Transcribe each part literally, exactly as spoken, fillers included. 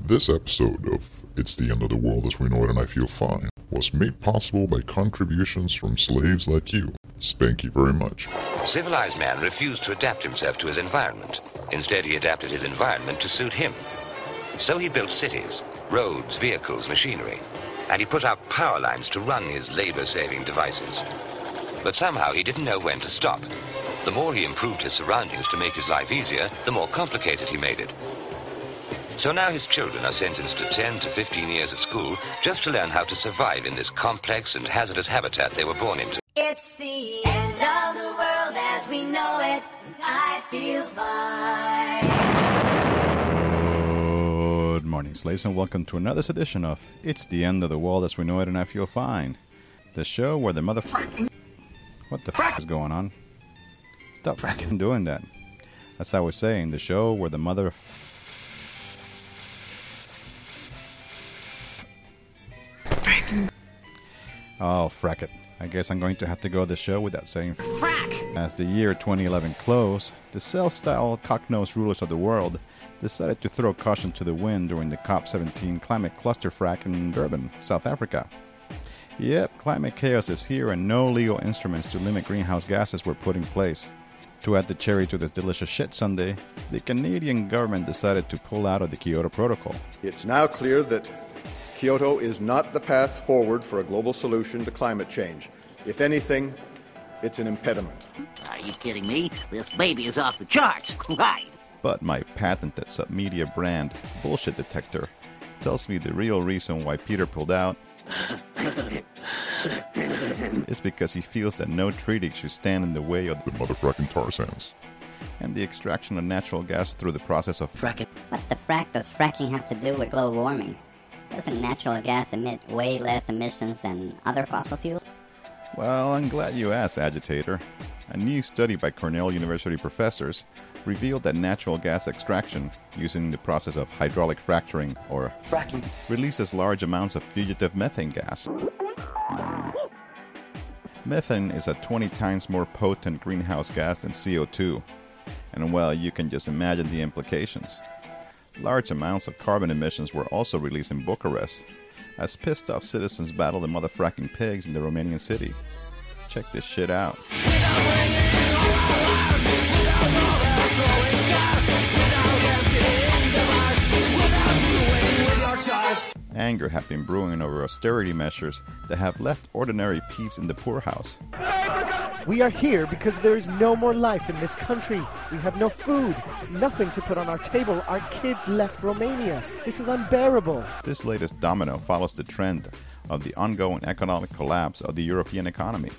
This episode of It's the End of the World as We Know It and I Feel Fine was made possible by contributions from slaves like you. Thank you very much. Civilized man refused to adapt himself to his environment. Instead, he adapted his environment to suit him. So he built cities, roads, vehicles, machinery, and he put out power lines to run his labor-saving devices. But somehow he didn't know when to stop. The more he improved his surroundings to make his life easier, the more complicated he made it. So now his children are sentenced to ten to fifteen years of school just to learn how to survive in this complex and hazardous habitat they were born into. It's the end of the world as we know it, and I feel fine. Good morning, slaves, and welcome to another edition of It's the End of the World as We Know It and I Feel Fine. The show where the mother... What the f*** is going on? Stop fracking doing that. As I was saying, the show where the mother... Oh, frack it. I guess I'm going to have to go the show without saying frack. As the year twenty eleven closed, the self-styled cock-nosed rulers of the world decided to throw caution to the wind during the COP seventeen climate cluster frack in Durban, South Africa. Yep, climate chaos is here and no legal instruments to limit greenhouse gases were put in place. To add the cherry to this delicious shit sundae, the Canadian government decided to pull out of the Kyoto Protocol. It's now clear that Kyoto is not the path forward for a global solution to climate change. If anything, it's an impediment. Are you kidding me? This baby is off the charts. Right. But my patented submedia brand, Bullshit Detector, tells me the real reason why Peter pulled out is because he feels that no treaty should stand in the way of The motherfucking tar sands. and the extraction of natural gas through the process of fracking. What the frack does fracking have to do with global warming? Doesn't natural gas emit way less emissions than other fossil fuels? Well, I'm glad you asked, Agitator. A new study by Cornell University professors revealed that natural gas extraction, using the process of hydraulic fracturing, or fracking, releases large amounts of fugitive methane gas. Methane is a twenty times more potent greenhouse gas than C O two, and well, you can just imagine the implications. Large amounts of carbon emissions were also released in Bucharest, as pissed off citizens battle the motherfracking pigs in the Romanian city. Check this shit out. Anger had been brewing over austerity measures that have left ordinary peeps in the poorhouse. We are here because there is no more life in this country. We have no food, nothing to put on our table. Our kids left Romania. This is unbearable. This latest domino follows the trend of the ongoing economic collapse of the European economy.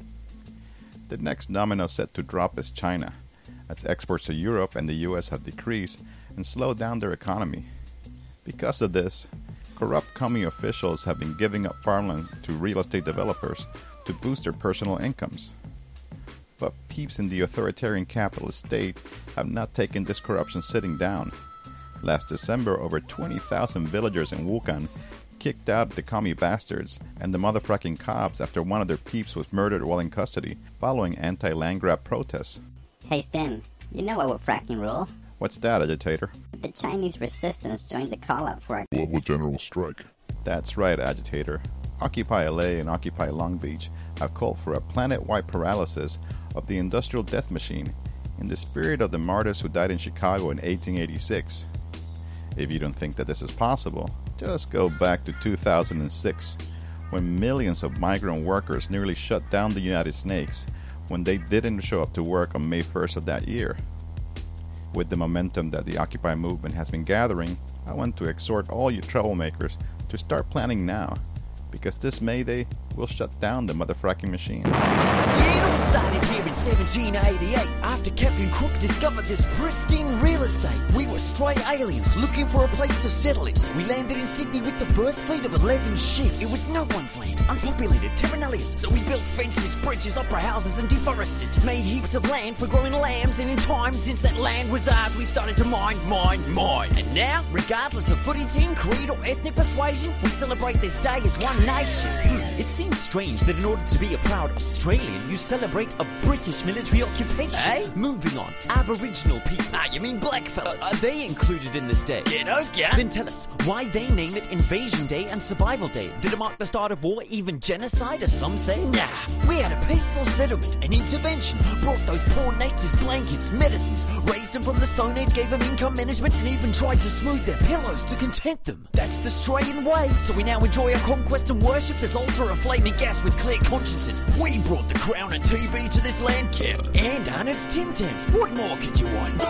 The next domino set to drop is China, as exports to Europe and the U S have decreased and slowed down their economy. Because of this, corrupt commie officials have been giving up farmland to real estate developers to boost their personal incomes. But peeps in the authoritarian capitalist state have not taken this corruption sitting down. Last December, over twenty thousand villagers in Wuhan kicked out the commie bastards and the motherfucking cops after one of their peeps was murdered while in custody following anti-land grab protests. Hey Stim, you know what would fracking rule? What's that, Agitator? The Chinese resistance joined the call-up for a Global general strike. That's right, Agitator. Occupy L A and Occupy Long Beach have called for a planet-wide paralysis of the industrial death machine in the spirit of the martyrs who died in Chicago in eighteen eighty-six. If you don't think that this is possible, just go back to two thousand six, when millions of migrant workers nearly shut down the United States when they didn't show up to work on May first of that year. With the momentum that the Occupy movement has been gathering, I want to exhort all you troublemakers to start planning now, because this May Day will shut down the motherfucking machine. It all started here in seventeen eighty-eight after Captain Cook discovered this pristine real estate. We were straight aliens looking for a place to settle it, so we landed in Sydney with the first fleet of eleven ships. It was no one's land, unpopulated, terra nullius, so we built fences, bridges, opera houses and deforested. Made heaps of land for growing lambs, and in time since that land was ours we started to mine, mine, mine. And now, regardless of footy team, creed or ethnic persuasion, we celebrate this day as one nation. It seems seems strange that in order to be a proud Australian, you celebrate a British military occupation. Eh? Moving on, Aboriginal people. Ah, you mean blackfellas? Uh, are they included in this day? Get out, yeah. Then tell us, why they name it Invasion Day and Survival Day? Did it mark the start of war, even genocide, as some say? Nah, we had a peaceful settlement, an intervention, brought those poor natives blankets, medicines, raised them from the Stone Age, gave them income management, and even tried to smooth their pillows to content them. That's the Australian way. So we now enjoy our conquest and worship this altar of flaming gas with clear consciences. We brought the crown and T V to this land, Kip. And honoured Tim Tams. What more could you want?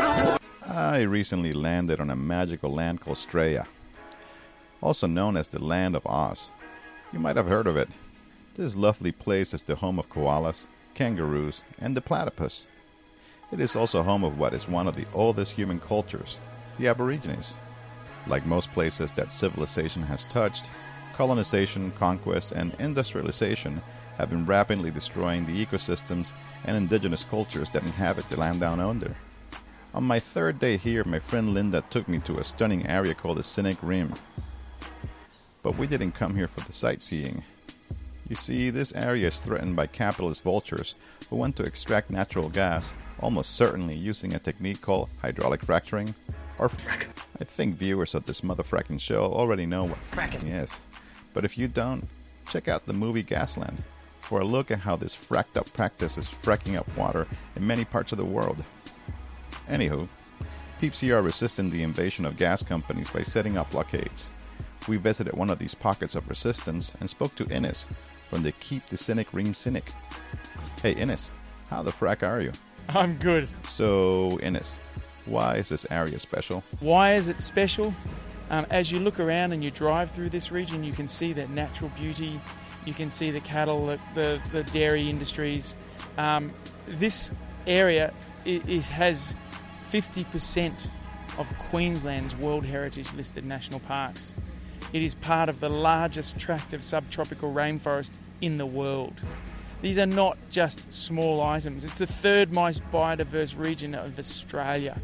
I recently landed on a magical land called Straya, also known as the Land of Oz. You might have heard of it. This lovely place is the home of koalas, kangaroos, and the platypus. It is also home of what is one of the oldest human cultures, the Aborigines. Like most places that civilization has touched, colonization, conquest, and industrialization have been rapidly destroying the ecosystems and indigenous cultures that inhabit the land down under. On my third day here, my friend Linda took me to a stunning area called the Scenic Rim. But we didn't come here for the sightseeing. You see, this area is threatened by capitalist vultures who want to extract natural gas, almost certainly using a technique called hydraulic fracturing, or fracking. I think viewers of this motherfracking show already know what fracking is. But if you don't, check out the movie Gasland for a look at how this fracked up practice is fracking up water in many parts of the world. Anywho, peeps here are resisting the invasion of gas companies by setting up blockades. We visited one of these pockets of resistance and spoke to Ines from the Keep the Scenic Rim Scenic. Hey Ines, how the frack are you? I'm good. So Ines, why is this area special? Why is it special? Um, as you look around and you drive through this region, you can see that natural beauty. You can see the cattle, the, the, the dairy industries. Um, this area is, has fifty percent of Queensland's World Heritage listed national parks. It is part of the largest tract of subtropical rainforest in the world. These are not just small items. It's the third most biodiverse region of Australia.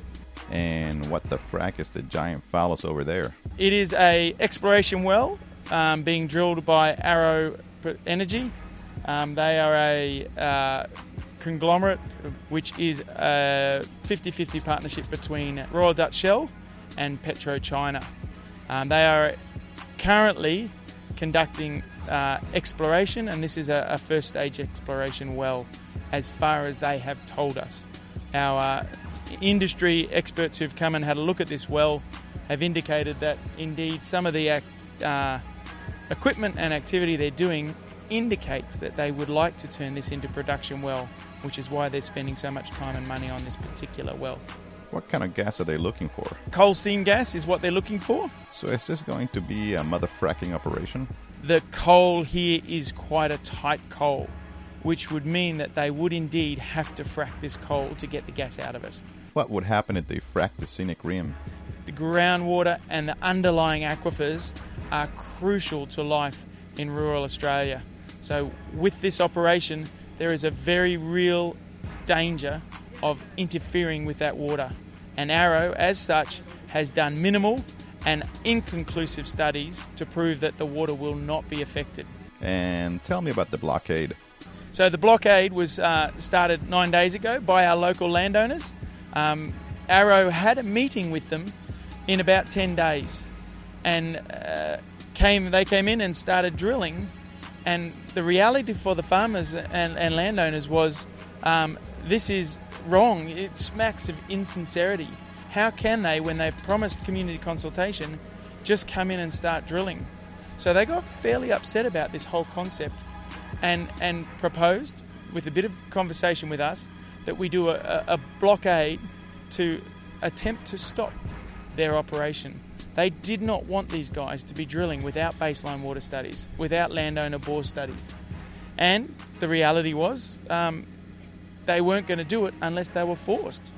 And what the frack is the giant phallus over there? It is a exploration well um, being drilled by Arrow Energy. Um, they are a uh, conglomerate which is a fifty-fifty partnership between Royal Dutch Shell and PetroChina. Um, they are currently conducting uh, exploration, and this is a, a first stage exploration well as far as they have told us. Our uh, industry experts who've come and had a look at this well have indicated that indeed some of the uh, equipment and activity they're doing indicates that they would like to turn this into production well, which is why they're spending so much time and money on this particular well. What kind of gas are they looking for? Coal seam gas is what they're looking for. So is this going to be a mother fracking operation? The coal here is quite a tight coal, which would mean that they would indeed have to frack this coal to get the gas out of it. What would happen if they fracked the Scenic Rim? The groundwater and the underlying aquifers are crucial to life in rural Australia. So with this operation, there is a very real danger of interfering with that water. And Arrow, as such, has done minimal and inconclusive studies to prove that the water will not be affected. And tell me about the blockade. So the blockade was uh, started nine days ago by our local landowners. Um, Arrow had a meeting with them in about ten days, and uh, came. they came in and started drilling. And the reality for the farmers and, and landowners was um, this is wrong. It smacks of insincerity. How can they, when they've promised community consultation, just come in and start drilling? So they got fairly upset about this whole concept and, and proposed, with a bit of conversation with us, that we do a, a blockade to attempt to stop their operation. They did not want these guys to be drilling without baseline water studies, without landowner bore studies. And the reality was um, they weren't going to do it unless they were forced.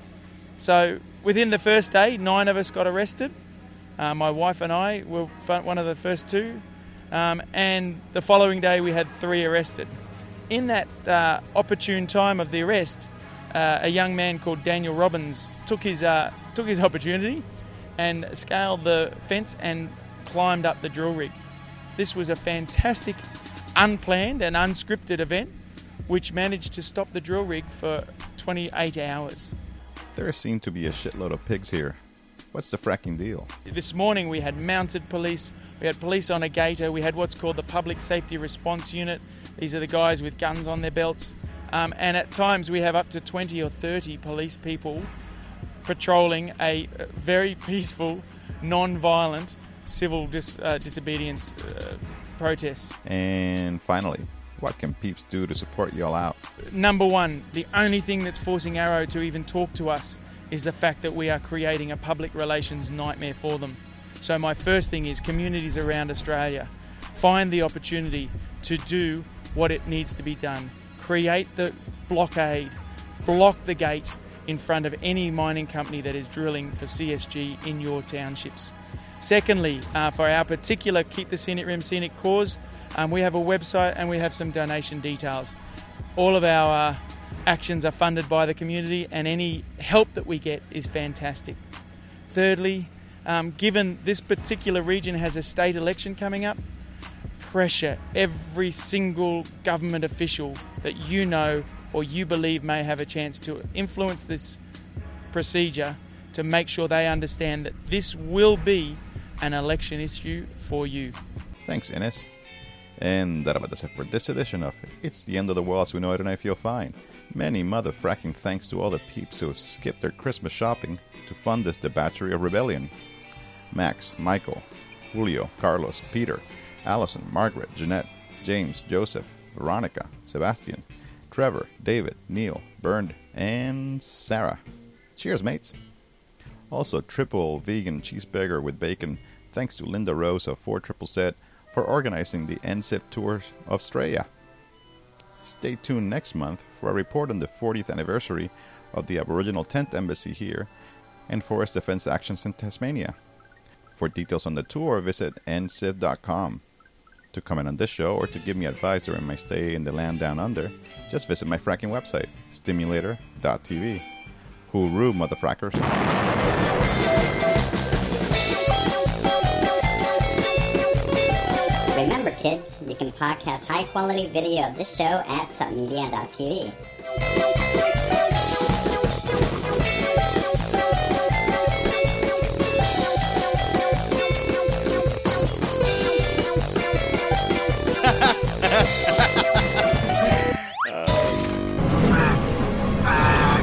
So within the first day, nine of us got arrested. Uh, my wife and I were one of the first two. Um, and the following day we had three arrested. In that uh, opportune time of the arrest, uh, a young man called Daniel Robbins took his, uh, took his opportunity and scaled the fence and climbed up the drill rig. This was a fantastic unplanned and unscripted event which managed to stop the drill rig for twenty-eight hours. There seem to be a shitload of pigs here. What's the fracking deal? This morning we had mounted police, we had police on a gator, we had what's called the Public Safety Response Unit. These are the guys with guns on their belts. Um, and at times we have up to twenty or thirty police people patrolling a very peaceful, non-violent civil dis- uh, disobedience uh, protest. And finally, what can peeps do to support y'all out? Number one, the only thing that's forcing Arrow to even talk to us is the fact that we are creating a public relations nightmare for them. So my first thing is communities around Australia, find the opportunity to do what it needs to be done. Create the blockade, block the gate in front of any mining company that is drilling for C S G in your townships. Secondly, uh, for our particular Keep the Scenic Rim Scenic cause, um, we have a website and we have some donation details. All of our uh, actions are funded by the community and any help that we get is fantastic. Thirdly, um, given this particular region has a state election coming up, pressure every single government official that you know or you believe may have a chance to influence this procedure to make sure they understand that this will be an election issue for you. Thanks, Ines. And that about does it for this edition of It's the End of the World as We Know It and I Feel Fine. Many motherfracking thanks to all the peeps who have skipped their Christmas shopping to fund this debauchery of rebellion. Max, Michael, Julio, Carlos, Peter, Allison, Margaret, Jeanette, James, Joseph, Veronica, Sebastian, Trevor, David, Neil, Bernd, and Sarah. Cheers, mates. Also, triple vegan cheeseburger with bacon, thanks to Linda Rose of four Triple Z for organizing the N S I P tour of Australia. Stay tuned next month for a report on the fortieth anniversary of the Aboriginal Tent Embassy here and Forest Defense Actions in Tasmania. For details on the tour, visit N C I V dot com. To comment on this show or to give me advice during my stay in the land down under, just visit my fracking website, stimulator dot t v. Hooroo, motherfrackers. Remember, kids, you can podcast high-quality video of this show at submedia dot t v.